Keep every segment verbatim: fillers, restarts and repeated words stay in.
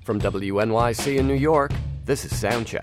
From W N Y C in New York, this is Soundcheck.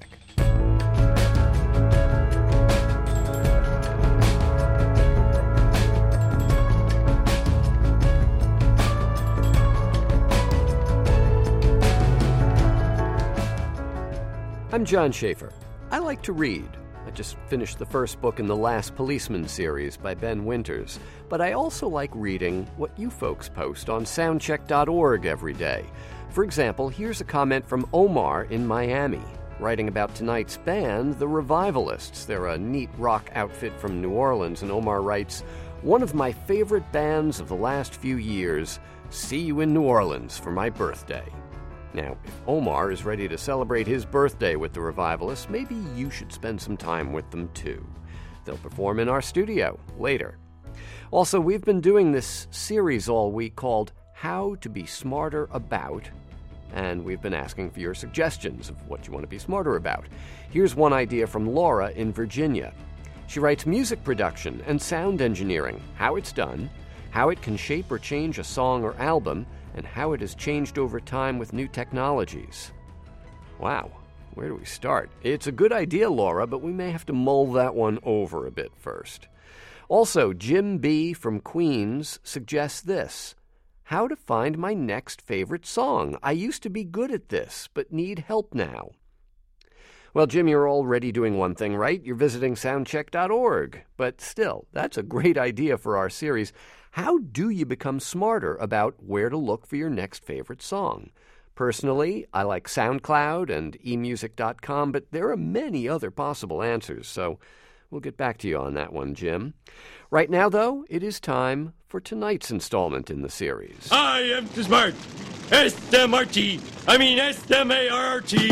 I'm John Schaefer. I like to read. I just finished the first book in the Last Policeman series by Ben Winters, but I also like reading what you folks post on soundcheck dot org every day. For example, here's a comment from Omar in Miami, writing about tonight's band, the Revivalists. They're a neat rock outfit from New Orleans, and Omar writes, "One of my favorite bands of the last few years. See you in New Orleans for my birthday." Now, if Omar is ready to celebrate his birthday with the Revivalists, maybe you should spend some time with them too. They'll perform in our studio later. Also, we've been doing this series all week called How to Be Smarter About, and we've been asking for your suggestions of what you want to be smarter about. Here's one idea from Laura in Virginia. She writes music production and sound engineering, how it's done, how it can shape or change a song or album, and how it has changed over time with new technologies. Wow, where do we start? It's a good idea, Laura, but we may have to mull that one over a bit first. Also, Jim B. from Queens suggests this: how to find my next favorite song. I used to be good at this, but need help now. Well, Jim, you're already doing one thing right. You're visiting soundcheck dot org. But still, that's a great idea for our series. How do you become smarter about where to look for your next favorite song? Personally, I like SoundCloud and e music dot com, but there are many other possible answers, so we'll get back to you on that one, Jim. Right now, though, it is time for tonight's installment in the series. I am too smart. S M R T. I mean S M A R R T.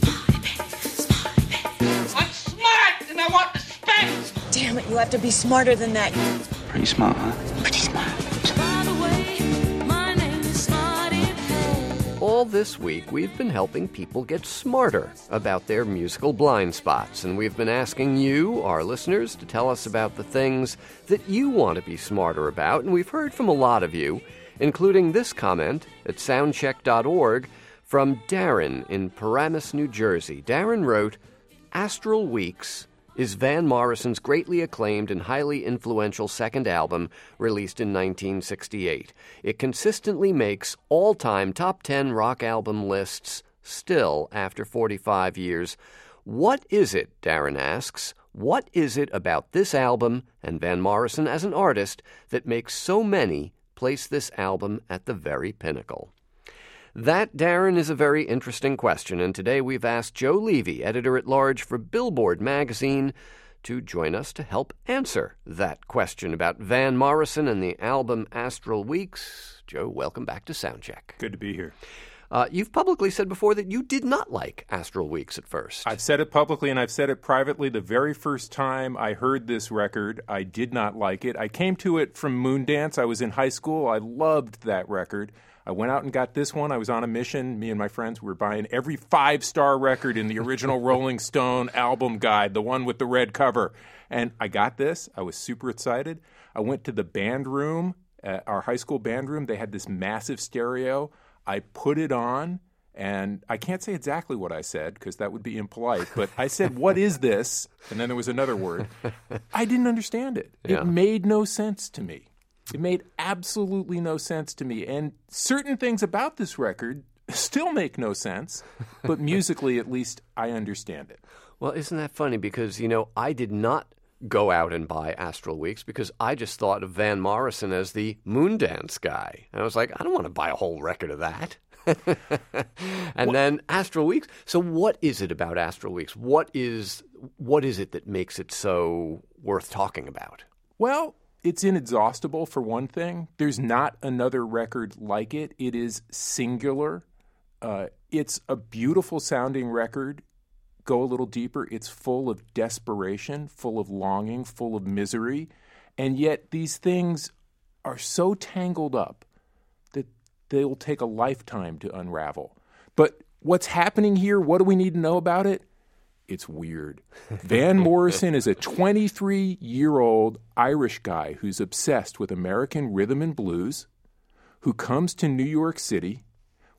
I'm smart, and I want respect. Damn it, you have to be smarter than that. Pretty smart, huh? Pretty smart. All this week, we've been helping people get smarter about their musical blind spots, and we've been asking you, our listeners, to tell us about the things that you want to be smarter about, and we've heard from a lot of you, including this comment at soundcheck dot org from Darren in Paramus, New Jersey. Darren wrote, "Astral Weeks is Van Morrison's greatly acclaimed and highly influential second album released in nineteen sixty-eight. It consistently makes all-time top ten rock album lists still after forty-five years. What is it, Darren asks, what is it about this album and Van Morrison as an artist that makes so many place this album at the very pinnacle?" That, Darren, is a very interesting question, and today we've asked Joe Levy, editor-at-large for Billboard magazine, to join us to help answer that question about Van Morrison and the album Astral Weeks. Joe, welcome back to Soundcheck. Good to be here. Uh, you've publicly said before that you did not like Astral Weeks at first. I've said it publicly and I've said it privately. The very first time I heard this record, I did not like it. I came to it from Moondance. I was in high school. I loved that record. I went out and got this one. I was on a mission. Me and my friends were buying every five-star record in the original Rolling Stone album guide, the one with the red cover. And I got this. I was super excited. I went to the band room, uh, our high school band room. They had this massive stereo. I put it on, and I can't say exactly what I said because that would be impolite, but I said, "What is this?" And then there was another word. I didn't understand it. Yeah. It made no sense to me. It made absolutely no sense to me. And certain things about this record still make no sense, but musically, at least, I understand it. Well, isn't that funny? Because, you know, I did not go out and buy Astral Weeks because I just thought of Van Morrison as the Moondance guy. And I was like, I don't want to buy a whole record of that. and what? Then Astral Weeks. So what is it about Astral Weeks? What is what is it that makes it so worth talking about? Well, it's inexhaustible, for one thing. There's not another record like it. It is singular. Uh, it's a beautiful sounding record. Go a little deeper. It's full of desperation, full of longing, full of misery. And yet these things are so tangled up that they will take a lifetime to unravel. But what's happening here? What do we need to know about it? It's weird. Van Morrison is a twenty-three-year-old Irish guy who's obsessed with American rhythm and blues, who comes to New York City,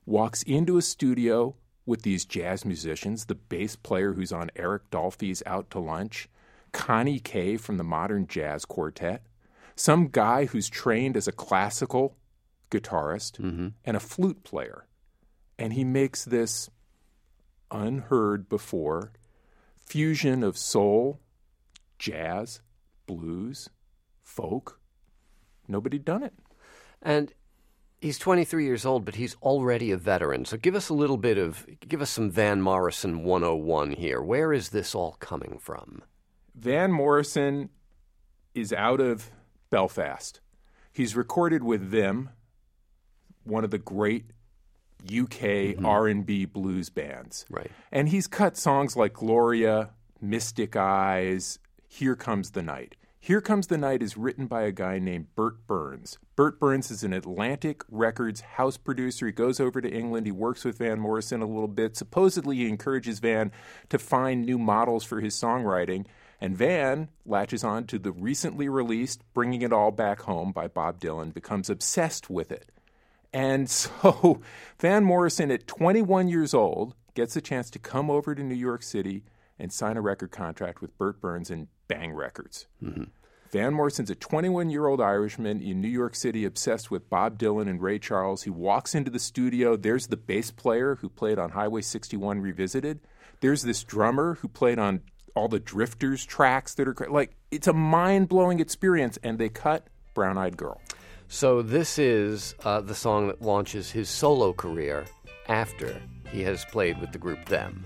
walks into a studio with these jazz musicians, the bass player who's on Eric Dolphy's Out to Lunch, Connie Kay from the Modern Jazz Quartet, some guy who's trained as a classical guitarist, mm-hmm. and a flute player. And he makes this unheard before fusion of soul, jazz, blues, folk. Nobody done it. And he's twenty-three years old, but he's already a veteran. So give us a little bit of, give us some Van Morrison one oh one here. Where is this all coming from? Van Morrison is out of Belfast. He's recorded with them, one of the great U K mm-hmm. R and B blues bands. Right. And he's cut songs like Gloria, Mystic Eyes, Here Comes the Night. Here Comes the Night is written by a guy named Bert Burns. Bert Burns is an Atlantic Records house producer. He goes over to England. He works with Van Morrison a little bit. Supposedly, he encourages Van to find new models for his songwriting. And Van latches on to the recently released Bringing It All Back Home by Bob Dylan, becomes obsessed with it. And so Van Morrison, at twenty-one years old, gets a chance to come over to New York City and sign a record contract with Bert Burns and Bang Records. Mm-hmm. Van Morrison's a twenty-one-year-old Irishman in New York City, obsessed with Bob Dylan and Ray Charles. He walks into the studio. There's the bass player who played on Highway sixty-one Revisited. There's this drummer who played on all the Drifters tracks that are like, it's a mind-blowing experience, and they cut Brown Eyed Girl. So this is uh, the song that launches his solo career after he has played with the group Them.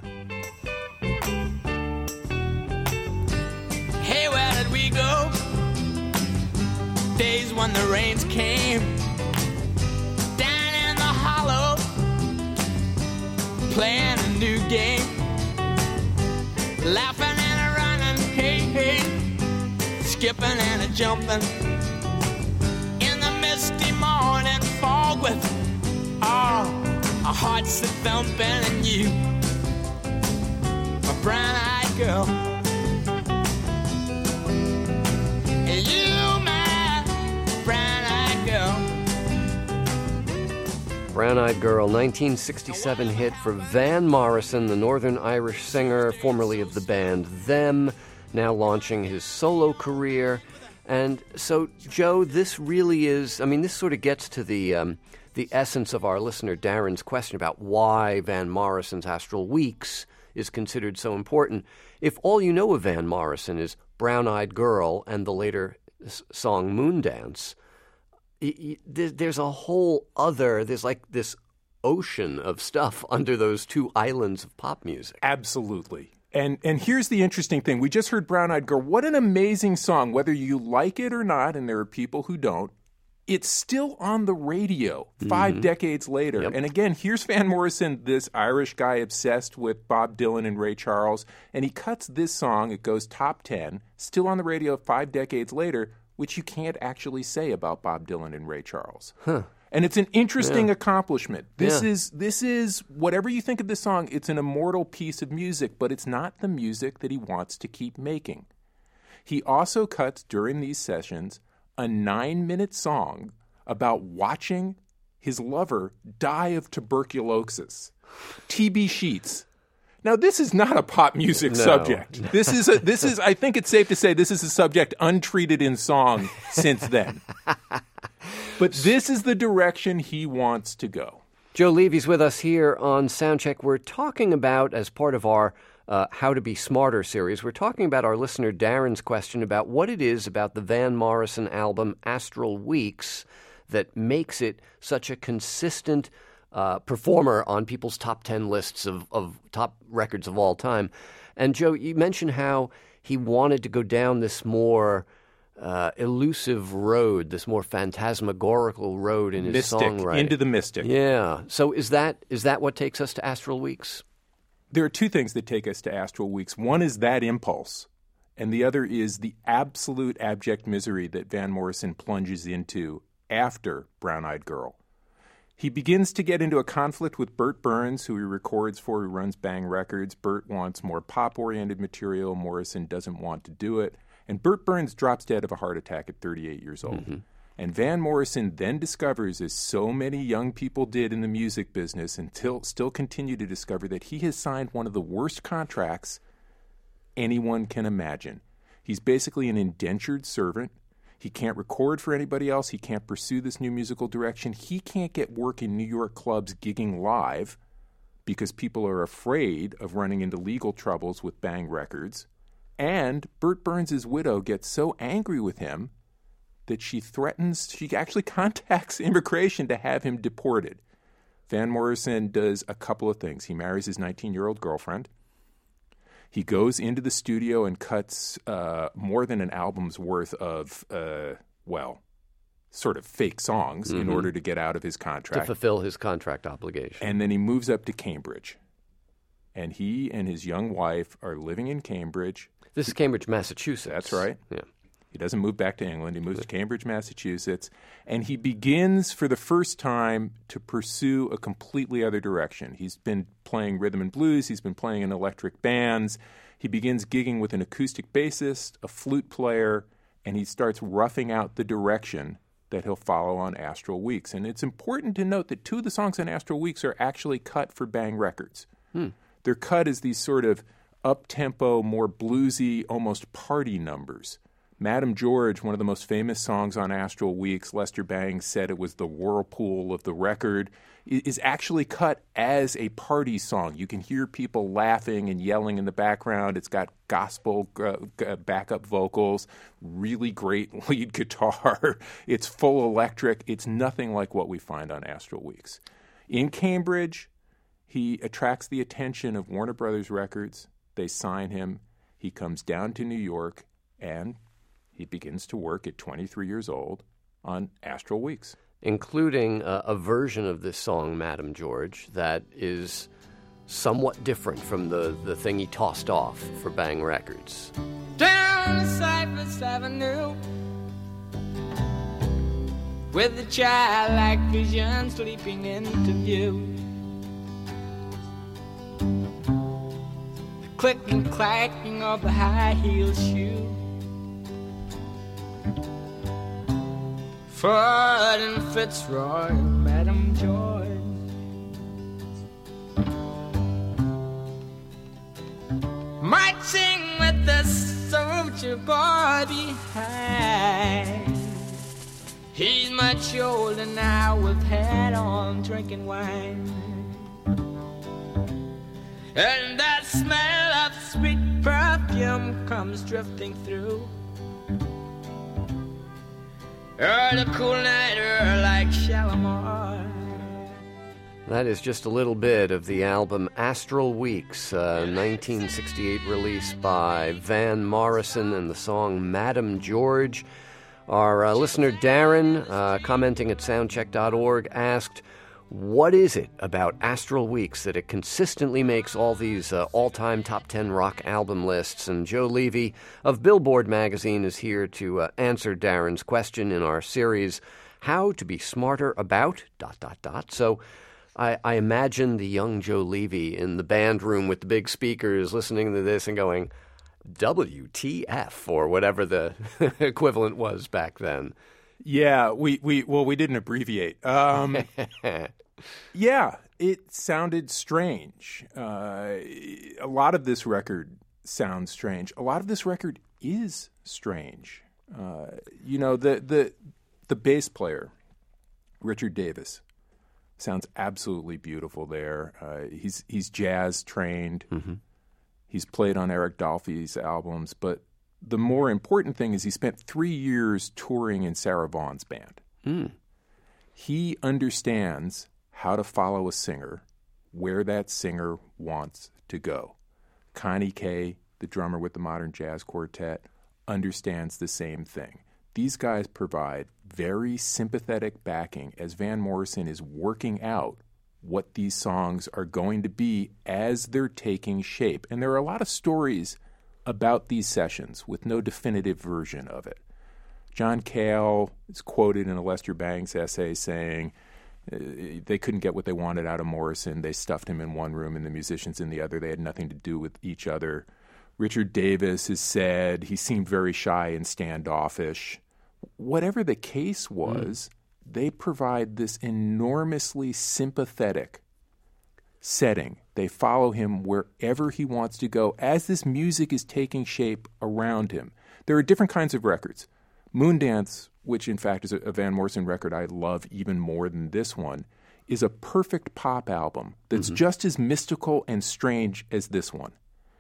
Hey, where did we go? Days when the rains came down in the hollow, playing a new game, laughing and a running, hey, hey, skipping and a jumping in the misty morning fog with oh, our hearts that thumping and you, my brown-eyed girl. Brown Eyed Girl, nineteen sixty-seven hit for Van Morrison, the Northern Irish singer, formerly of the band Them, now launching his solo career. And so, Joe, this really is, I mean, this sort of gets to the um, the essence of our listener Darren's question about why Van Morrison's Astral Weeks is considered so important. If all you know of Van Morrison is Brown Eyed Girl and the later s- song Moondance, there's a whole other, there's like this ocean of stuff under those two islands of pop music. Absolutely. And and here's the interesting thing. We just heard Brown Eyed Girl. What an amazing song, whether you like it or not, and there are people who don't. It's still on the radio five mm-hmm. decades later. Yep. And again, here's Van Morrison, this Irish guy obsessed with Bob Dylan and Ray Charles, and he cuts this song. It goes top ten, still on the radio five decades later, which you can't actually say about Bob Dylan and Ray Charles. Huh. And it's an interesting yeah. accomplishment. This yeah. is this is whatever you think of this song, it's an immortal piece of music, but it's not the music that he wants to keep making. He also cuts during these sessions a nine-minute song about watching his lover die of tuberculosis. T B Sheets. Now, this is not a pop music no. subject. This is, a, this is. I think it's safe to say this is a subject untreated in song since then. But this is the direction he wants to go. Joe Levy's with us here on Soundcheck. We're talking about, as part of our uh, How to Be Smarter series, we're talking about our listener Darren's question about what it is about the Van Morrison album Astral Weeks that makes it such a consistent Uh, performer on people's top ten lists of, of top records of all time. And Joe, you mentioned how he wanted to go down this more uh, elusive road, this more phantasmagorical road in his mystic, songwriting. Into the mystic. Yeah. So is that is that what takes us to Astral Weeks? There are two things that take us to Astral Weeks. One is that impulse, and the other is the absolute abject misery that Van Morrison plunges into after Brown Eyed Girl. He begins to get into a conflict with Bert Burns, who he records for, who runs Bang Records. Bert wants more pop-oriented material. Morrison doesn't want to do it. And Bert Burns drops dead of a heart attack at thirty-eight years old. Mm-hmm. And Van Morrison then discovers, as so many young people did in the music business until still continue to discover, that he has signed one of the worst contracts anyone can imagine. He's basically an indentured servant. He can't record for anybody else. He can't pursue this new musical direction. He can't get work in New York clubs gigging live because people are afraid of running into legal troubles with Bang Records. And Bert Burns' widow gets so angry with him that she threatens, she actually contacts immigration to have him deported. Van Morrison does a couple of things. He marries his nineteen-year-old girlfriend. He goes into the studio and cuts uh, more than an album's worth of, uh, well, sort of fake songs mm-hmm. in order to get out of his contract. To fulfill his contract obligation. And then he moves up to Cambridge. And he and his young wife are living in Cambridge. This is Cambridge, Massachusetts. That's right. Yeah. He doesn't move back to England. He moves to Cambridge, Massachusetts, and he begins for the first time to pursue a completely other direction. He's been playing rhythm and blues. He's been playing in electric bands. He begins gigging with an acoustic bassist, a flute player, and he starts roughing out the direction that he'll follow on Astral Weeks. And it's important to note that two of the songs on Astral Weeks are actually cut for Bang Records. Hmm. They're cut as these sort of up-tempo, more bluesy, almost party numbers. Madam George, one of the most famous songs on Astral Weeks, Lester Bangs said it was the whirlpool of the record, is actually cut as a party song. You can hear people laughing and yelling in the background. It's got gospel uh, backup vocals, really great lead guitar. It's full electric. It's nothing like what we find on Astral Weeks. In Cambridge, he attracts the attention of Warner Brothers Records. They sign him. He comes down to New York, and he begins to work at twenty-three years old on Astral Weeks. Including uh, a version of this song, Madam George, that is somewhat different from the, the thing he tossed off for Bang Records. Down Cypress Avenue, with the childlike vision sleeping into view. The click and clacking of the high-heeled shoe. Ford and Fitzroy, Madam George. Marching with the soldier boy behind. He's much older now with hat on, drinking wine. And that smell of sweet perfume comes drifting through. Oh, the cool night air like Shalimar. That is just a little bit of the album Astral Weeks, a nineteen sixty-eight release by Van Morrison, and the song Madam George. Our uh, listener Darren, uh, commenting at soundcheck dot org, asked, what is it about Astral Weeks that it consistently makes all these uh, all-time top ten rock album lists? And Joe Levy of Billboard magazine is here to uh, answer Darren's question in our series, How to Be Smarter About... dot, dot, dot. So I, I imagine the young Joe Levy in the band room with the big speakers listening to this and going, W T F, or whatever the equivalent was back then. Yeah, we, we well, we didn't abbreviate. Um, yeah, it sounded strange. Uh, a lot of this record sounds strange. A lot of this record is strange. Uh, you know, the, the the bass player, Richard Davis, sounds absolutely beautiful there. Uh, he's he's jazz trained. Mm-hmm. He's played on Eric Dolphy's albums, but the more important thing is he spent three years touring in Sarah Vaughan's band. Mm. He understands how to follow a singer where that singer wants to go. Connie Kay, the drummer with the Modern Jazz Quartet, understands the same thing. These guys provide very sympathetic backing as Van Morrison is working out what these songs are going to be as they're taking shape. And there are a lot of stories about these sessions with no definitive version of it. John Cale is quoted in a Lester Bangs essay saying uh, they couldn't get what they wanted out of Morrison. They stuffed him in one room and the musicians in the other. They had nothing to do with each other. Richard Davis has said he seemed very shy and standoffish. whatever the case was, mm. they provide this enormously sympathetic setting. They follow him wherever he wants to go as this music is taking shape around him. There are different kinds of records. Moondance, which in fact is a Van Morrison record I love even more than this one, is a perfect pop album that's mm-hmm. just as mystical and strange as this one.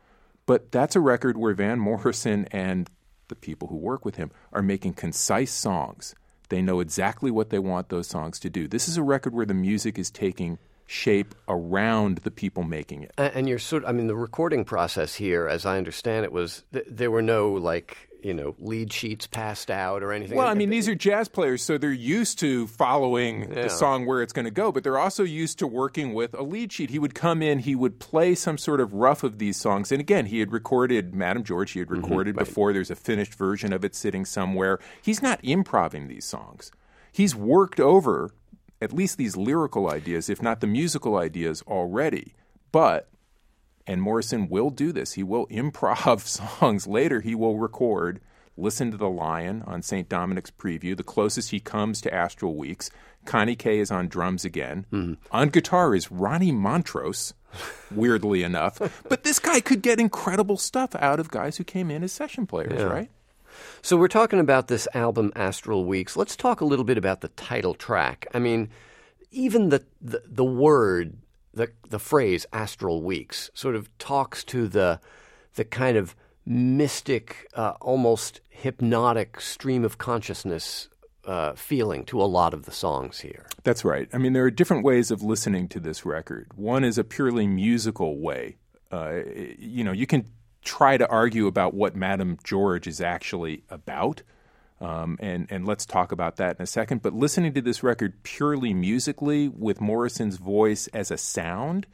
But that's a record where Van Morrison and the people who work with him are making concise songs. They know exactly what they want those songs to do. This is a record where the music is taking shape around the people making it. And you're sort of, I mean, the recording process here, as I understand it, was th- there were no, like, you know, lead sheets passed out or anything. Well, I mean, these are jazz players, so they're used to following yeah. the song where it's going to go, but they're also used to working with a lead sheet. He would come in, he would play some sort of rough of these songs. And again, he had recorded Madame George, he had recorded mm-hmm, right. before. There's a finished version of it sitting somewhere. He's not improvising these songs. He's worked over at least these lyrical ideas, if not the musical ideas already. But, and Morrison will do this, he will improv songs later. He will record Listen to the Lion on Saint Dominic's Preview, the closest he comes to Astral Weeks. Connie Kay is on drums again. Mm-hmm. On guitar is Ronnie Montrose, weirdly enough. But this guy could get incredible stuff out of guys who came in as session players, yeah. right? So we're talking about this album, Astral Weeks. Let's talk a little bit about the title track. I mean, even the the, the word, the the phrase Astral Weeks sort of talks to the the kind of mystic, uh, almost hypnotic stream of consciousness uh, feeling to a lot of the songs here. That's right. I mean, there are different ways of listening to this record. One is a purely musical way. Uh, you know, you can try to argue about what Madame George is actually about, um, and, and let's talk about that in a second. But listening to this record purely musically with Morrison's voice as a sound,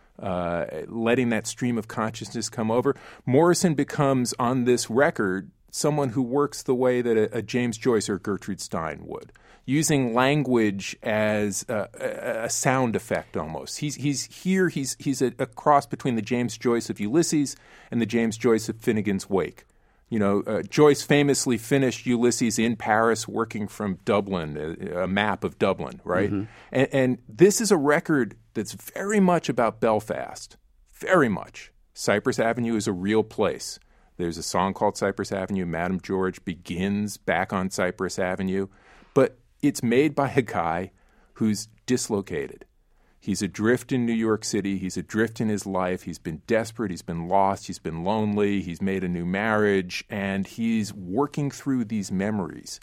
uh, letting that stream of consciousness come over, Morrison becomes, on this record, someone who works the way that a, a James Joyce or Gertrude Stein would, using language as a, a, a sound effect almost. He's he's here. He's he's a, a cross between the James Joyce of Ulysses and the James Joyce of Finnegan's Wake. You know, uh, Joyce famously finished Ulysses in Paris, working from Dublin, a, a map of Dublin, right? Mm-hmm. And, and this is a record that's very much about Belfast, very much. Cypress Avenue is a real place. There's a song called Cypress Avenue. Madame George begins back on Cypress Avenue. But it's made by a guy who's dislocated. He's adrift in New York City. He's adrift in his life. He's been desperate. He's been lost. He's been lonely. He's made a new marriage. And he's working through these memories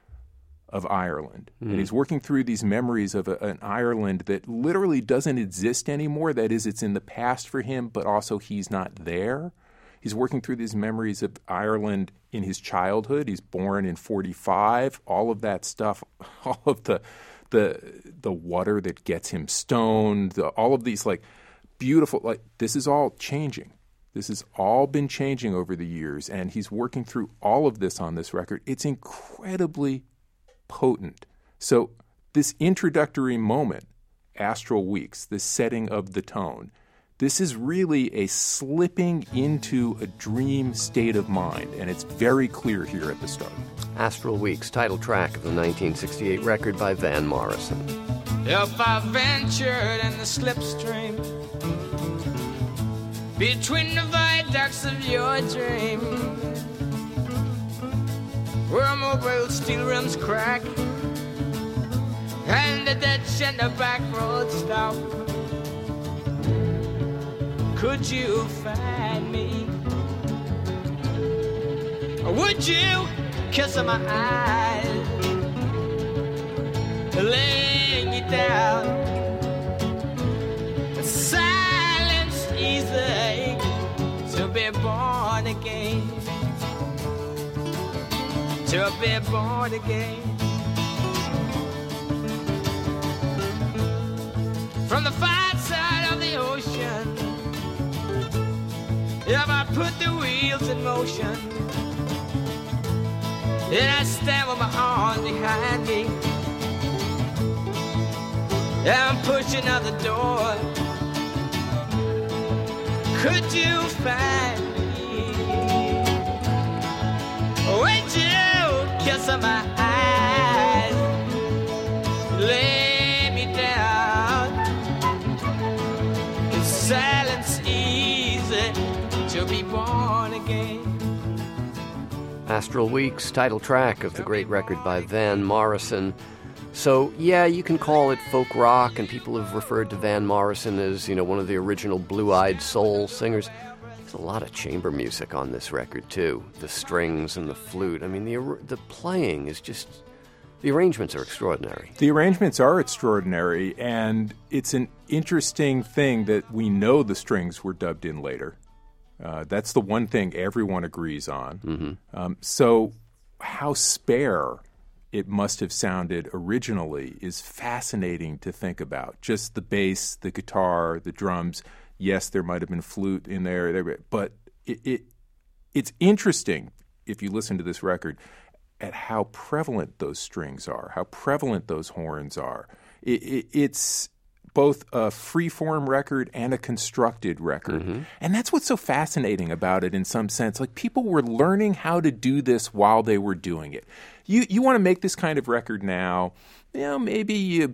of Ireland. Mm. And he's working through these memories of a, an Ireland that literally doesn't exist anymore. That is, it's in the past for him, but also he's not there. He's working through these memories of Ireland in his childhood. He's born in forty-five. All of that stuff, all of the the the water that gets him stoned, the, all of these like beautiful, like this is all changing. This has all been changing over the years, and he's working through all of this on this record. It's incredibly potent. So this introductory moment, Astral Weeks, this setting of the tone, this is really a slipping into a dream state of mind, and it's very clear here at the start. Astral Weeks, title track of the nineteen sixty-eight record by Van Morrison. If I ventured in the slipstream between the viaducts of your dream, where mobile steel rims crack and the ditch and the back road stop, could you find me? Or would you kiss my eyes, laying you down? Silence easy to be born again, to be born again. From the far side of the ocean, if I put the wheels in motion, then I stand with my arms behind me, and I'm pushing out the door. Could you find me? Would you kiss my eyes? to be born again. Astral Weeks, title track of the great record by Van Morrison. So, yeah, you can call it folk rock, and people have referred to Van Morrison as, you know, one of the original blue-eyed soul singers. There's a lot of chamber music on this record, too. The strings and the flute. I mean, the the playing is just... The arrangements are extraordinary. The arrangements are extraordinary, and it's an interesting thing that we know the strings were dubbed in later. Uh, that's the one thing everyone agrees on. Mm-hmm. Um, so how spare it must have sounded originally is fascinating to think about. Just the bass, the guitar, the drums. Yes, there might have been flute in there, but it, it it's interesting, if you listen to this record, at how prevalent those strings are, how prevalent those horns are. It, it, it's both a free-form record and a constructed record. Mm-hmm. And that's what's so fascinating about it in some sense. Like, people were learning how to do this while they were doing it. You you want to make this kind of record now, you know, maybe you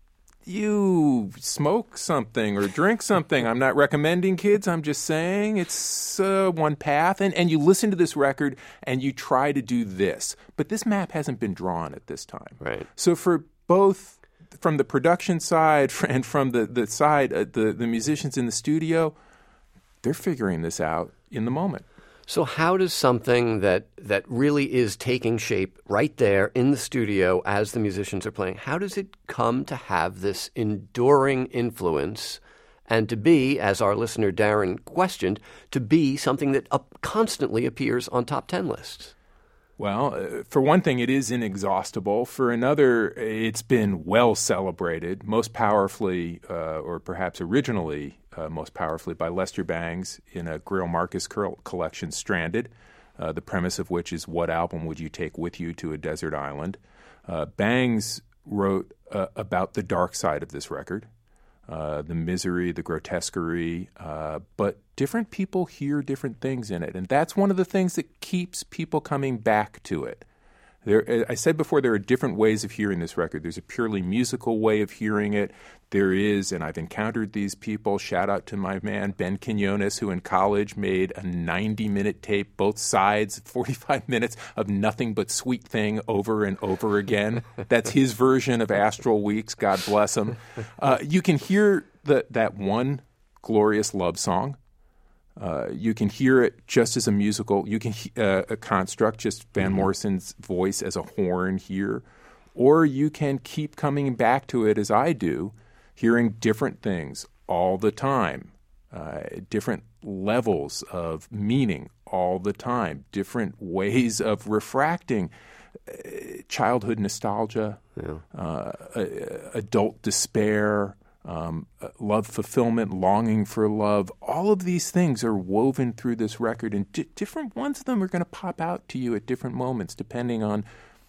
you smoke something or drink something. I'm not recommending, kids. I'm just saying it's uh, one path. And, and you listen to this record and you try to do this. But this map hasn't been drawn at this time. Right. So for both from the production side and from the, the side, uh, the, the musicians in the studio, they're figuring this out in the moment. So how does something that, that really is taking shape right there in the studio as the musicians are playing, how does it come to have this enduring influence and to be, as our listener Darren questioned, to be something that up constantly appears on top ten lists? Well, uh, for one thing, it is inexhaustible. For another, it's been well celebrated, most powerfully, uh, or perhaps originally, uh, most powerfully by Lester Bangs in a Greil Marcus collection, Stranded, uh, the premise of which is, what album would you take with you to a desert island? Uh, Bangs wrote uh, about the dark side of this record, uh, the misery, the grotesquerie, uh, but different people hear different things in it, and that's one of the things that keeps people coming back to it. There, I said before, there are different ways of hearing this record. There's a purely musical way of hearing it. There is, and I've encountered these people, shout out to my man Ben Quinones, who in college made a ninety-minute tape, both sides, forty-five minutes of nothing but Sweet Thing over and over again. That's his version of Astral Weeks, God bless him. Uh, you can hear the, that one glorious love song. Uh, you can hear it just as a musical. You can uh, a construct, just Van mm-hmm. Morrison's voice as a horn here. Or you can keep coming back to it, as I do, hearing different things all the time, uh, different levels of meaning all the time, different ways of refracting uh, childhood nostalgia, yeah. uh, uh, adult despair, Um, love fulfillment, longing for love. All of these things are woven through this record, and di- different ones of them are going to pop out to you at different moments, depending on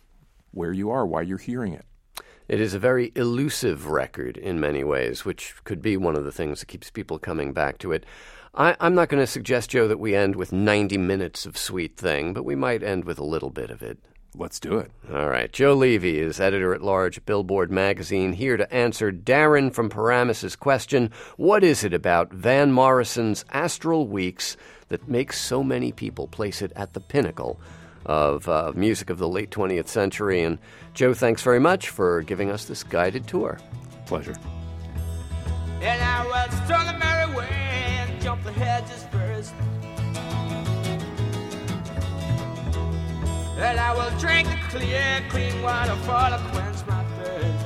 where you are, why you're hearing it. It is a very elusive record in many ways, which could be one of the things that keeps people coming back to it. I, I'm not going to suggest, Joe, that we end with ninety minutes of Sweet Thing, but we might end with a little bit of it. Let's do it. All right. Joe Levy is editor-at-large at Billboard Magazine, here to answer Darren from Paramus' question, what is it about Van Morrison's Astral Weeks that makes so many people place it at the pinnacle of uh, music of the late twentieth century? And Joe, thanks very much for giving us this guided tour. Pleasure. And I was strung a merry way and jumped the hedges first. And I will drink the clear, clean water for to quench my thirst.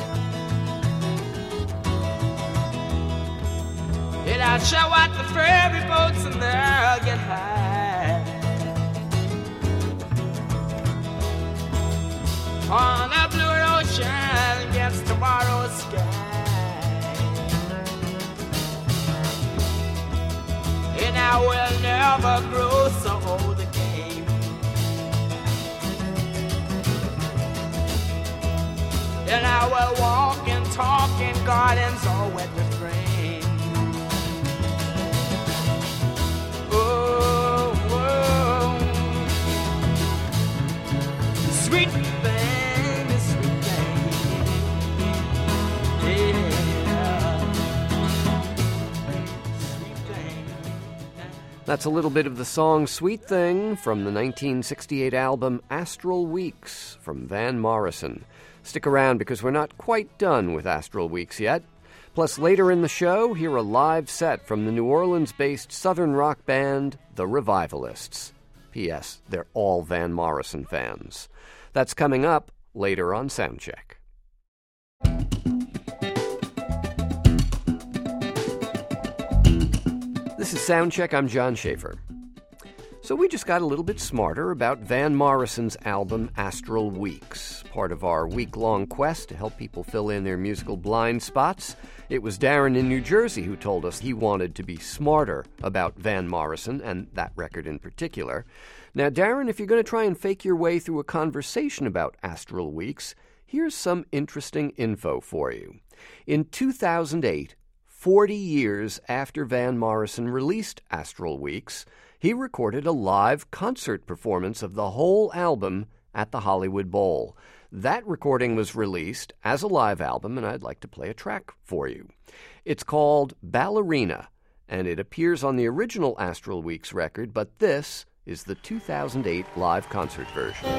And I'll show out the ferry boats and they'll get high on the blue ocean against tomorrow's sky. And I will never grow so old again. And I will walk and talk in gardens all wet with rain. Oh, oh. Sweet thing, sweet thing. Yeah. Sweet thing. That's a little bit of the song Sweet Thing from the nineteen sixty-eight album Astral Weeks from Van Morrison. Stick around because we're not quite done with Astral Weeks yet. Plus, later in the show, hear a live set from the New Orleans-based southern rock band, The Revivalists. P S. They're all Van Morrison fans. That's coming up later on Soundcheck. This is Soundcheck. I'm John Schaefer. So we just got a little bit smarter about Van Morrison's album Astral Weeks, part of our week-long quest to help people fill in their musical blind spots. It was Darren in New Jersey who told us he wanted to be smarter about Van Morrison, and that record in particular. Now, Darren, if you're going to try and fake your way through a conversation about Astral Weeks, here's some interesting info for you. In two thousand eight, forty years after Van Morrison released Astral Weeks, he recorded a live concert performance of the whole album at the Hollywood Bowl. That recording was released as a live album, and I'd like to play a track for you. It's called Ballerina, and it appears on the original Astral Weeks record, but this is the two thousand eight live concert version.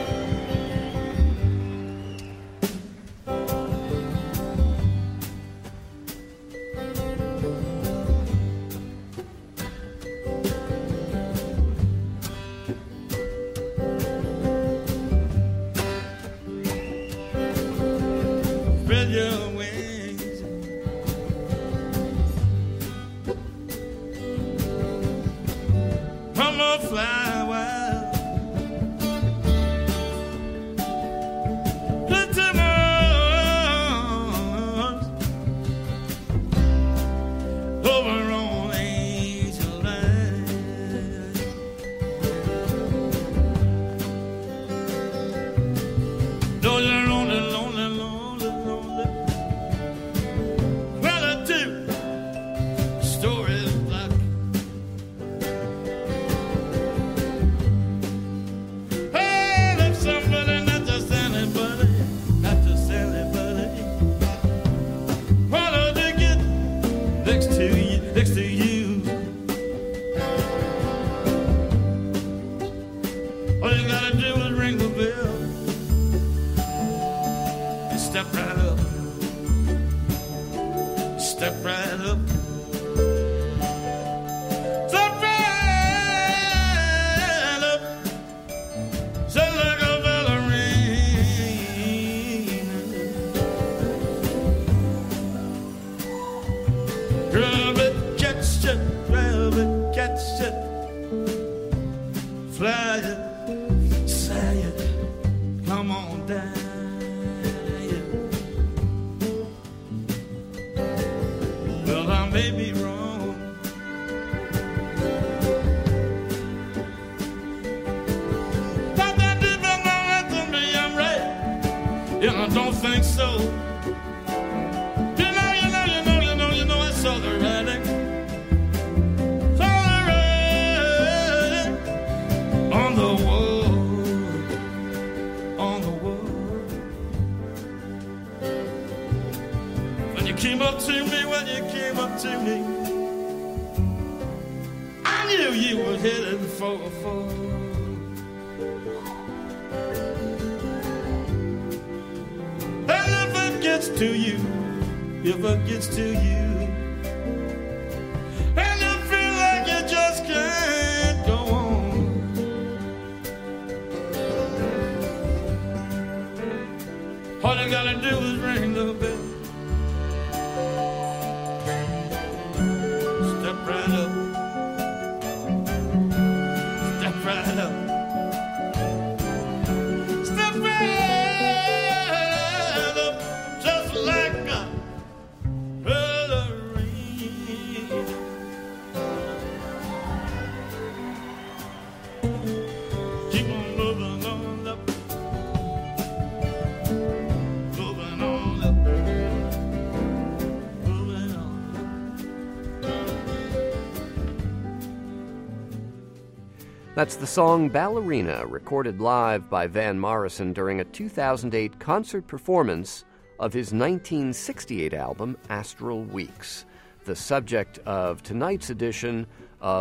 That's the song Ballerina, recorded live by Van Morrison during a two thousand eight concert performance of his nineteen sixty-eight album, Astral Weeks, the subject of tonight's edition of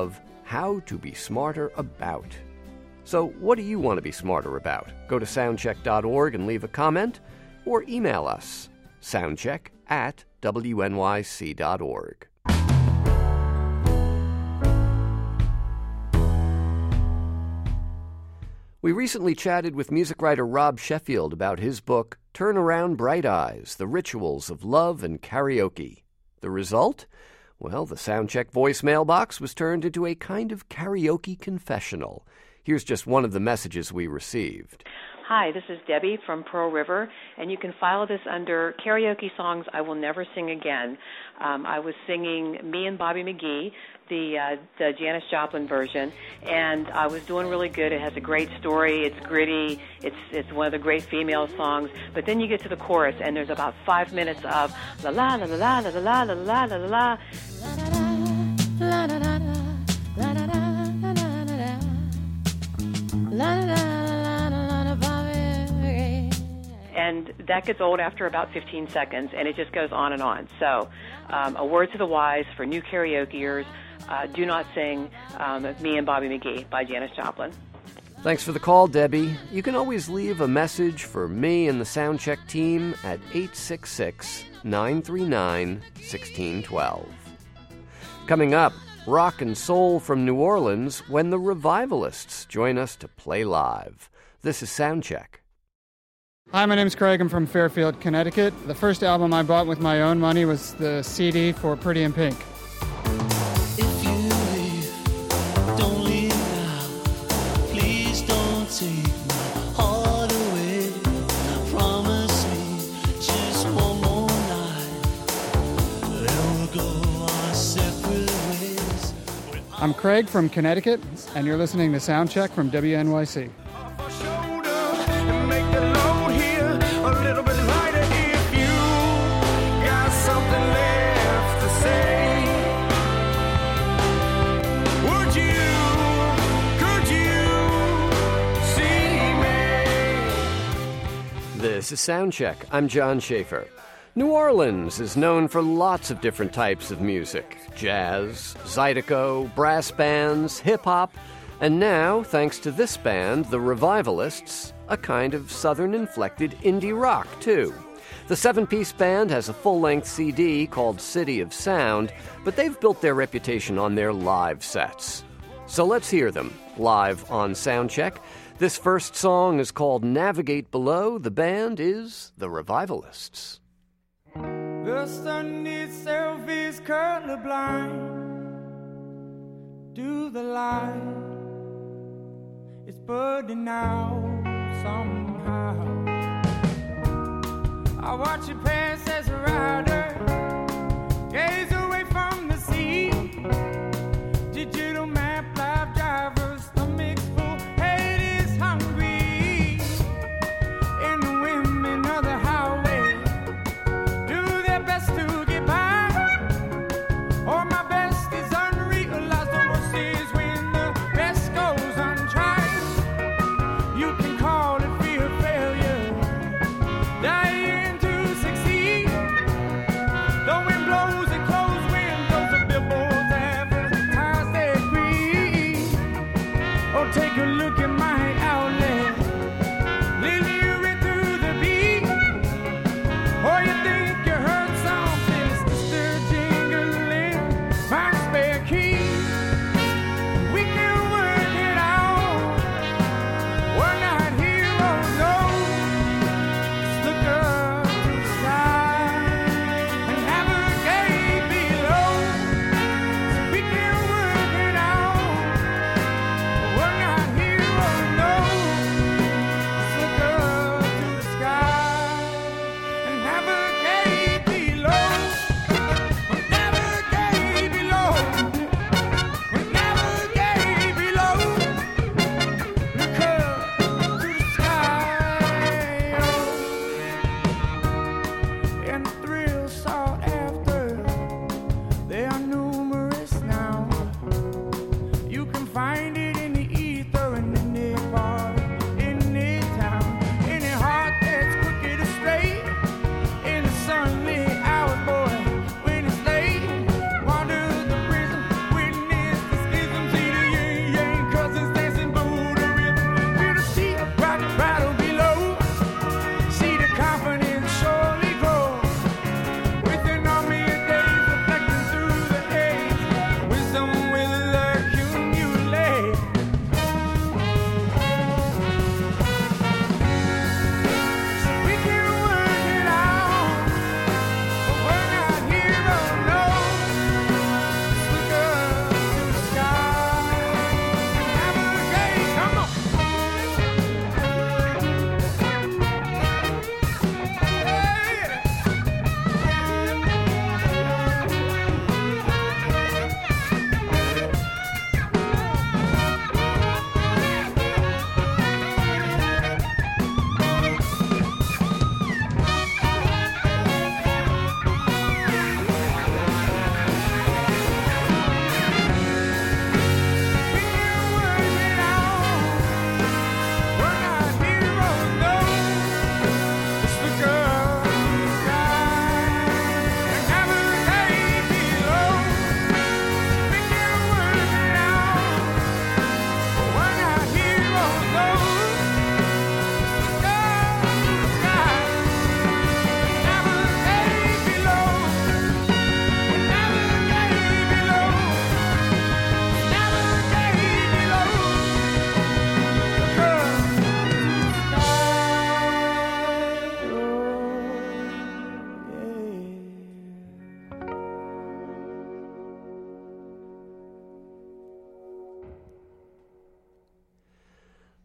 how to be smarter about. So what do you want to be smarter about? Go to soundcheck dot org and leave a comment, or email us, soundcheck at w n y c dot org. We recently chatted with music writer Rob Sheffield about his book, Turn Around Bright Eyes, The Rituals of Love and Karaoke. The result? Well, the Soundcheck voicemail box was turned into a kind of karaoke confessional. Here's just one of the messages we received. Hi, this is Debbie from Pearl River, and you can file this under Karaoke Songs I Will Never Sing Again. Um, I was singing Me and Bobby McGee, the uh, the Janis Joplin version, and I was doing really good. It has a great story. It's gritty. It's it's one of the great female songs. But then you get to the chorus, and there's about five minutes of la la la la la la la la la la la la la la and that gets old after about fifteen seconds, and it just goes on and on. So um, a word to the wise for new karaokeers, uh, do not sing um, Me and Bobby McGee by Janis Joplin. Thanks for the call, Debbie. You can always leave a message for me and the Soundcheck team at eight six six, nine three nine, one six one two. Coming up, rock and soul from New Orleans when the Revivalists join us to play live. This is Soundcheck. Hi, my name's Craig. I'm from Fairfield, Connecticut. The first album I bought with my own money was the C D for Pretty in Pink. If you leave, don't leave now. Please don't take my heart away. Promise me just one more night. Then we'll go our separate ways. I'm Craig from Connecticut, and you're listening to Soundcheck from W N Y C. This is Soundcheck. I'm John Schaefer. New Orleans is known for lots of different types of music. Jazz, zydeco, brass bands, hip-hop, and now, thanks to this band, the Revivalists, a kind of southern-inflected indie rock, too. The seven-piece band has a full-length C D called City of Sound, but they've built their reputation on their live sets. So let's hear them, live on Soundcheck. This first song is called Navigate Below. The band is the Revivalists. The sun itself is colorblind to the light. It's burning out somehow. I watch it pass as a rider, gaze away from the sea. Digital map, live drivers, stomachs full, head is hungry. And the women of the highway do their best to get by. Or my best is unrealized. The worst is when the best goes untried. You can call it fear of failure, dying to succeed.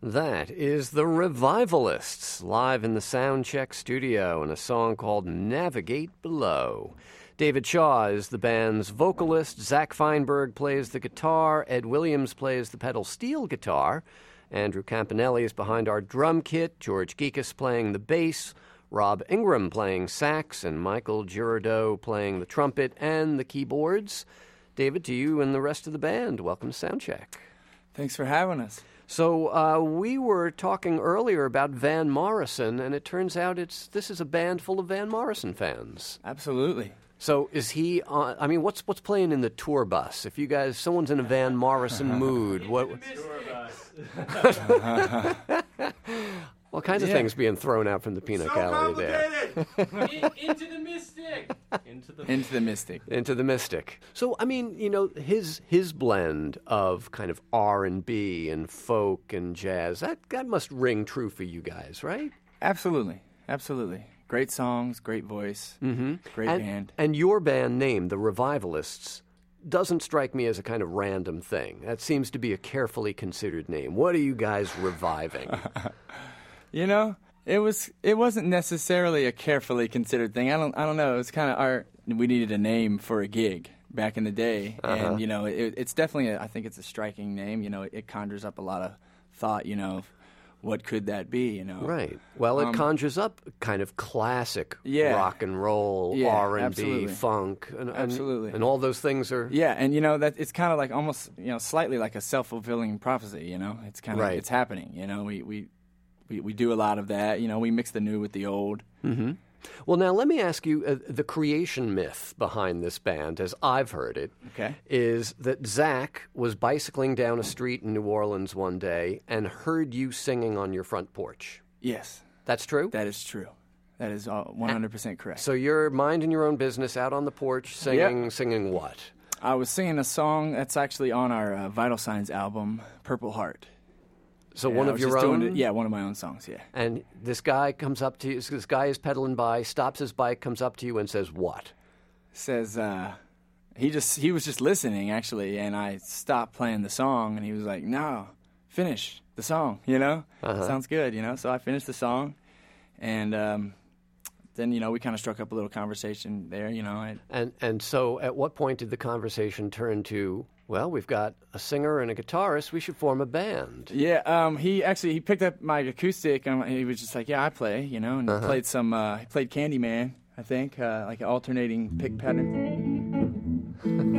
That is the Revivalists, live in the Soundcheck studio in a song called Navigate Below. David Shaw is the band's vocalist. Zach Feinberg plays the guitar. Ed Williams plays the pedal steel guitar. Andrew Campanelli is behind our drum kit. George Geekus playing the bass. Rob Ingram playing sax. And Michael Girardeau playing the trumpet and the keyboards. David, to you and the rest of the band, welcome to Soundcheck. Thanks for having us. So uh, we were talking earlier about Van Morrison, and it turns out it's this is a band full of Van Morrison fans. Absolutely. So is he on, I mean, what's what's playing in the tour bus? If you guys, someone's in a Van Morrison mood, what? All kinds of Yeah. things being thrown out from the peanut gallery there. In- into the mystic. Into the Into the Mystic. Into the Mystic. So, I mean, you know, his his blend of kind of R and B and folk and jazz, that, that must ring true for you guys, right? Absolutely. Absolutely. Great songs, great voice, Mm-hmm. great and, band. And your band name, the Revivalists, doesn't strike me as a kind of random thing. That seems to be a carefully considered name. What are you guys reviving? You know, it was it wasn't necessarily a carefully considered thing. I don't I don't know. It was kind of our we needed a name for a gig back in the day, Uh-huh. and you know, it, it's definitely a, I think it's a striking name. You know, it, it conjures up a lot of thought. You know, what could that be? You know, Right. Well, it Um, conjures up kind of classic Yeah. rock and roll, Yeah, R and B, absolutely. funk, and, and, Absolutely. and all those things are Yeah, and you know that it's kind of like almost you know slightly like a self-fulfilling prophecy. You know, it's kind of Right. it's happening. You know, we, we we we do a lot of that. You know, we mix the new with the old. Mm-hmm. Well, now let me ask you uh, the creation myth behind this band, as I've heard it, Okay. is that Zach was bicycling down a street in New Orleans one day and heard you singing on your front porch. Yes, That's true? that is true. That is uh, one hundred percent correct. So you're minding your own business out on the porch singing, singing what? I was singing a song that's actually on our uh, Vital Signs album, Purple Heart. So Yeah, one I of was your just doing own? it- yeah, one of my own songs, yeah. And this guy comes up to you, this guy is pedaling by, stops his bike, comes up to you and says what? Says, uh, he just, he was just listening, actually, and I stopped playing the song, and he was like, no, finish the song, you know? Uh-huh. Sounds good, you know? So I finished the song, and um, then, you know, we kind of struck up a little conversation there, you know? I, And and so at what point did the conversation turn to, well, we've got a singer and a guitarist, we should form a band? Yeah, um, he actually he picked up my acoustic and he was just like, "Yeah, I play," you know, and Uh-huh. played some. Uh, he played Candyman, I think, uh, like an alternating pick pattern.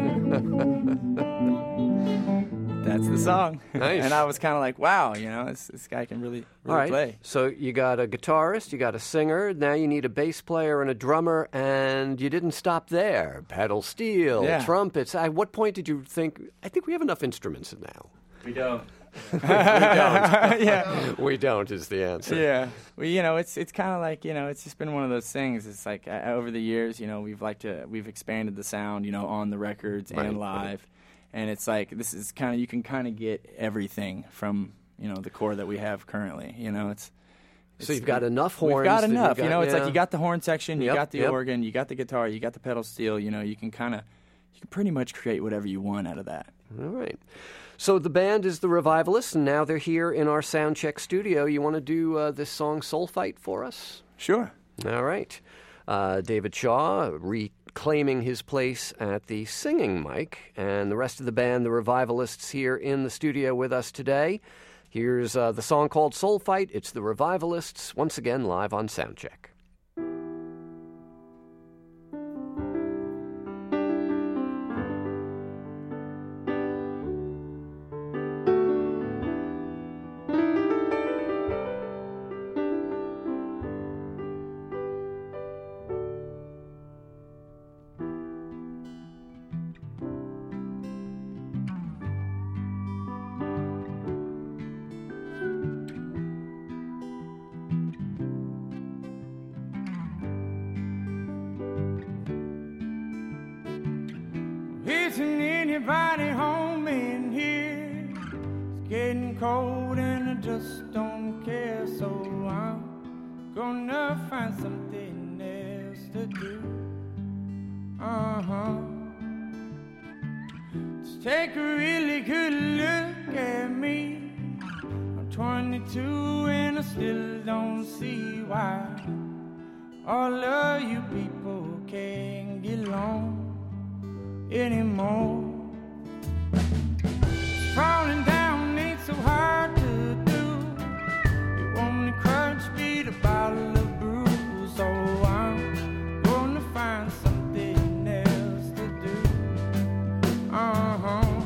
That's the song. Nice. And I was kind of like, "Wow, you know, this this guy can really really All right, play." so you got a guitarist, you got a singer, now you need a bass player and a drummer, and you didn't stop there. Pedal steel, Yeah. trumpets. At what point did you think, I think we have enough instruments now? We don't. we don't. yeah. We don't is the answer. Yeah. Well, you know, it's it's kind of like, you know, it's just been one of those things. It's like uh, over the years, you know, we've liked to we've expanded the sound, you know, on the records Right, and live. And it's like this is kind of you can kind of get everything from, you know, the core that we have currently. You know, it's So you've got enough horns. We've got that enough. you've You know, it's yeah. like you got the horn section, you Yep, got the yep. organ, you got the guitar, you got the pedal steel. You know, you can kind of you can pretty much create whatever you want out of that. All right. So the band is the Revivalists, and now they're here in our Soundcheck studio. You want to do uh, this song Soul Fight for us? Sure. All right. Uh, David Shaw reclaiming his place at the singing mic, and the rest of the band, the Revivalists, here in the studio with us today. Here's uh, the song called Soul Fight. It's the Revivalists, once again live on Soundcheck. Isn't anybody home in here? It's getting cold and I just don't care, so I'm gonna find something else to do. Uh-huh. Just take a really good look at me. I'm twenty-two and I still don't see why all of you people can't get along anymore. Falling down ain't so hard to do. You only crunch beat a bottle of brew, so I'm gonna find something else to do. Uh-huh.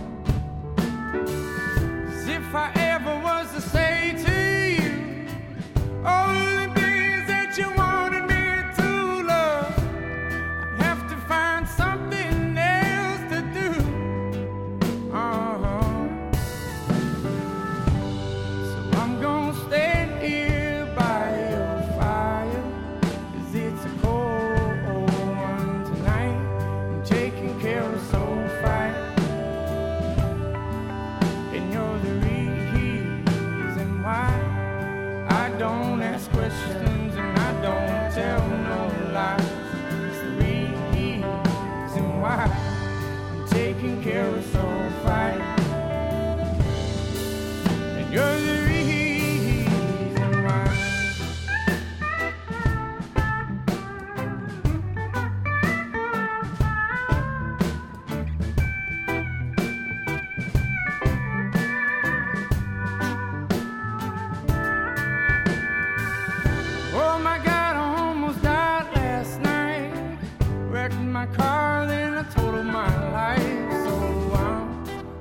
'Cause if I ever was to say to you all the things that you wanted me to love, I'd have to find something else to do. Uh-huh. So I'm gonna stand here by your fire, 'cause it's a cold one tonight, and taking care of soul fight. And you're the reason why I don't ask questions and I don't tell no lies. It's the reason why I'm taking care of soul fight. And you're the reason why. Oh my God, I almost died last night. Wrecked my car, then I totaled my life. So I'm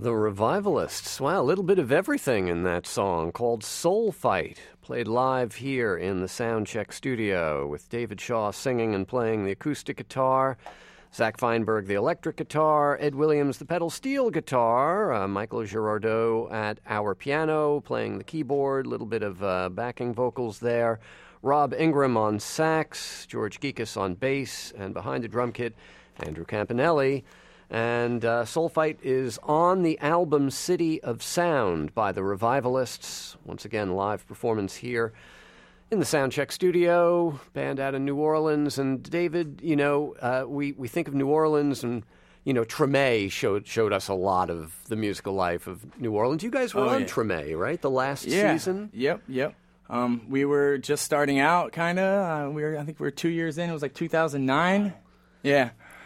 The Revivalists. Wow, a little bit of everything in that song called Soul Fight. Played live here in the Soundcheck studio with David Shaw singing and playing the acoustic guitar, Zach Feinberg the electric guitar, Ed Williams the pedal steel guitar, uh, Michael Girardeau at our piano playing the keyboard, a little bit of uh, backing vocals there, Rob Ingram on sax, George Gekas on bass, and behind the drum kit, Andrew Campanelli. And uh, Soul Fight is on the album City of Sound by the Revivalists. Once again, live performance here in the Soundcheck studio, band out in New Orleans. And David, you know, uh, we, we think of New Orleans and, you know, Treme showed showed us a lot of the musical life of New Orleans. You guys were Oh, on yeah. Treme, right? The last Yeah. season? Yep, yep. Um, we were just starting out, kind of. Uh, we were, I think we were two years in. It was like two thousand nine. Yeah.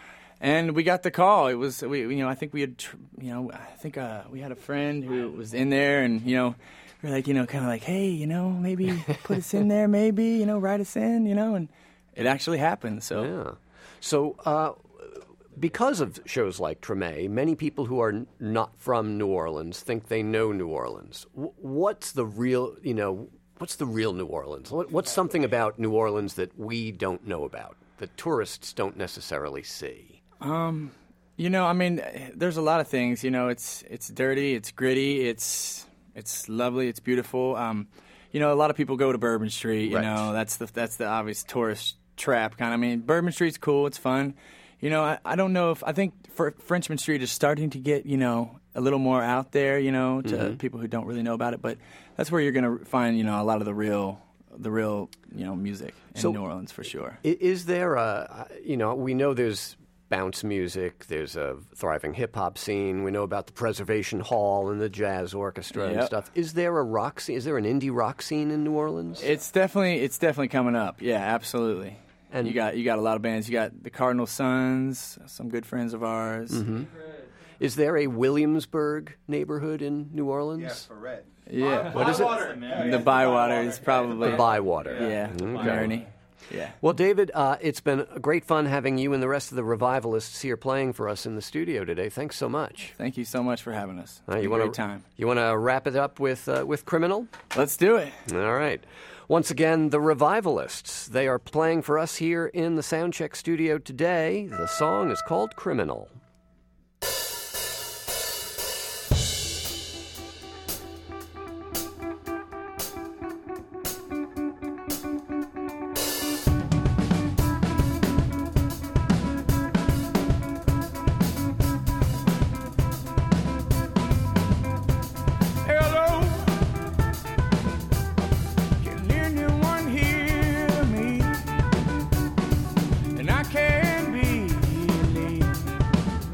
And we got the call. It was, we, you know, I think we had, tr- you know, I think uh, we had a friend who was in there, and, you know, we were like, you know, kind of like, hey, you know, maybe put us in there, maybe, you know, write us in, you know, and it actually happened. So, Yeah. So, uh, because of shows like Treme, many people who are n- not from New Orleans think they know New Orleans. W- what's the real, you know, what's the real New Orleans? What, what's something about New Orleans that we don't know about, that tourists don't necessarily see? Um, you know, I mean, there's a lot of things. You know, it's it's dirty, it's gritty, it's it's lovely, it's beautiful. Um, you know, a lot of people go to Bourbon Street. You Right. know, that's the that's the obvious tourist trap kind of. I mean, Bourbon Street's cool, it's fun. You know, I, I don't know if I think for Frenchman Street is starting to get, you know, a little more out there. You know, to Mhm. people who don't really know about it. But that's where you're gonna find, you know, a lot of the real the real you know music in So- New Orleans for sure. I- Is there a, you know, we know there's bounce music, there's a thriving hip-hop scene, we know about the Preservation Hall and the jazz orchestra and Yep. stuff. Is there a rock scene, is there an indie rock scene in New Orleans? It's definitely it's definitely coming up. Yeah, absolutely. And you got you got a lot of bands. You got the Cardinal Sons, some good friends of ours. hmm Is there a Williamsburg neighborhood in New Orleans? Yeah, for red. Yeah. What is it? The Bywater is probably The Bywater. Yeah. Okay. Maroney. Yeah. Well, David, uh, it's been great fun having you and the rest of the Revivalists here playing for us in the studio today. Thanks so much. Thank you so much for having us. Uh, you It's a want great time. You want to wrap it up with uh, with Criminal? Let's do it. All right. Once again, the Revivalists. They are playing for us here in the Soundcheck studio today. The song is called Criminal. Hello, can anyone hear me? And I can't believe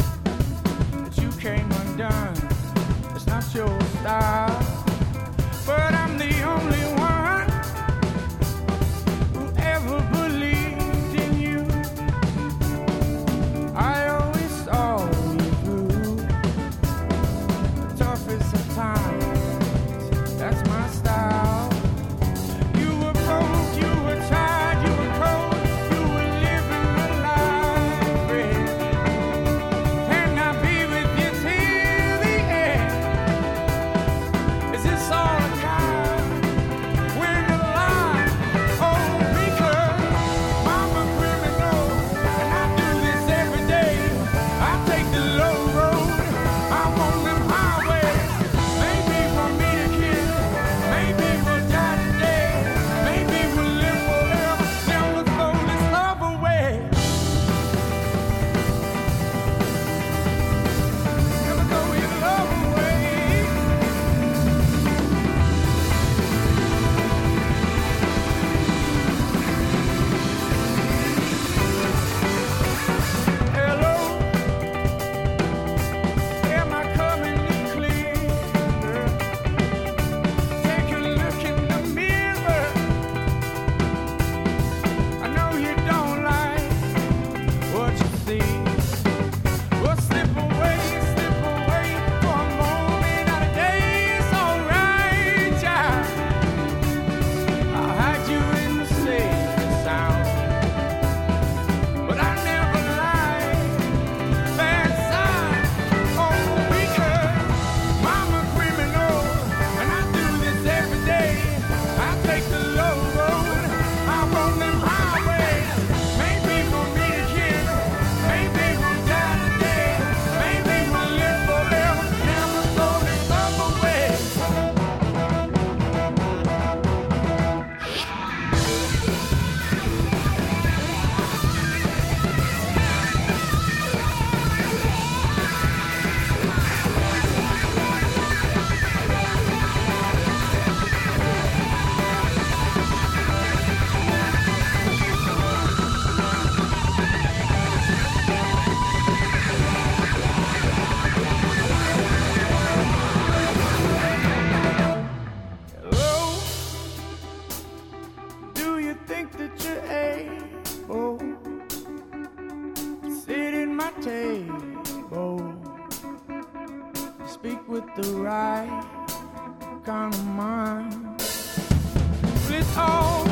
think that you're able to sit at my table, speak with the right kind of mind. Well, it's all,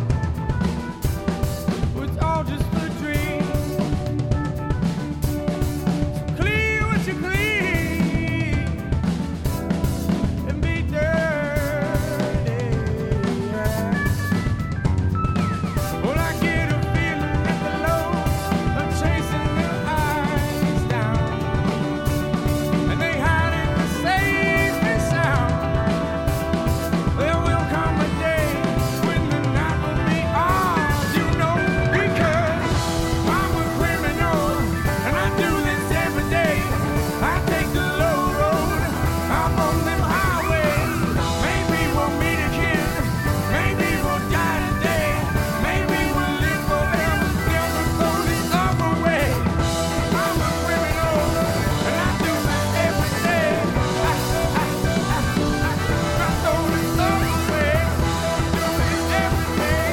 it's all just a dream. So clear what you clean and be dirty. Yeah. Well, I get a feeling that the lows are chasing their eyes down, and they hide in the safe and sound. There will come a day when the night will be ours, you know, because I'm a criminal and I do this every day. I take the low road, I'm on them highways. Maybe we'll meet again, maybe we'll die today, maybe we'll live forever, never go the other way. I'm a criminal and I do this every day. I, I, I, I, I go the other way, do this every day.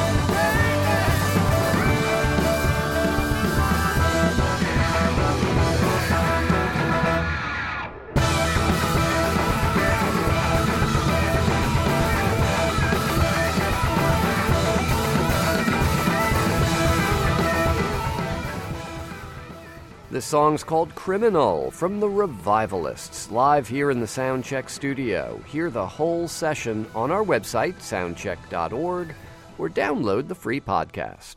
This song's called Criminal from the Revivalists, live here in the Soundcheck studio. Hear the whole session on our website, soundcheck dot org, or download the free podcast.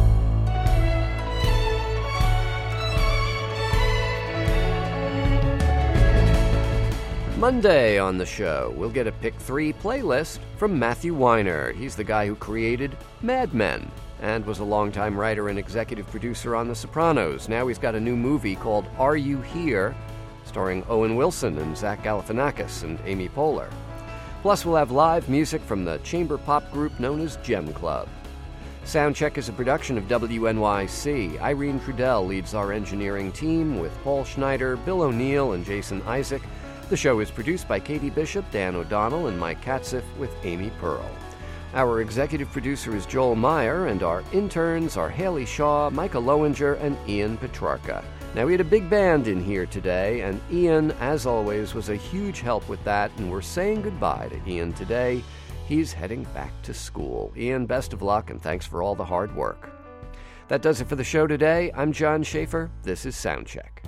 Monday on the show, we'll get a Pick three playlist from Matthew Weiner. He's the guy who created Mad Men and was a longtime writer and executive producer on The Sopranos. Now he's got a new movie called Are You Here?, starring Owen Wilson and Zach Galifianakis and Amy Poehler. Plus, we'll have live music from the chamber pop group known as Gem Club. Soundcheck is a production of W N Y C. Irene Trudell leads our engineering team with Paul Schneider, Bill O'Neill, and Jason Isaac. The show is produced by Katie Bishop, Dan O'Donnell, and Mike Katziff with Amy Pearl. Our executive producer is Joel Meyer, and our interns are Haley Shaw, Micah Lowinger, and Ian Petrarca. Now, we had a big band in here today, and Ian, as always, was a huge help with that, and we're saying goodbye to Ian today. He's heading back to school. Ian, best of luck, and thanks for all the hard work. That does it for the show today. I'm John Schaefer. This is Soundcheck.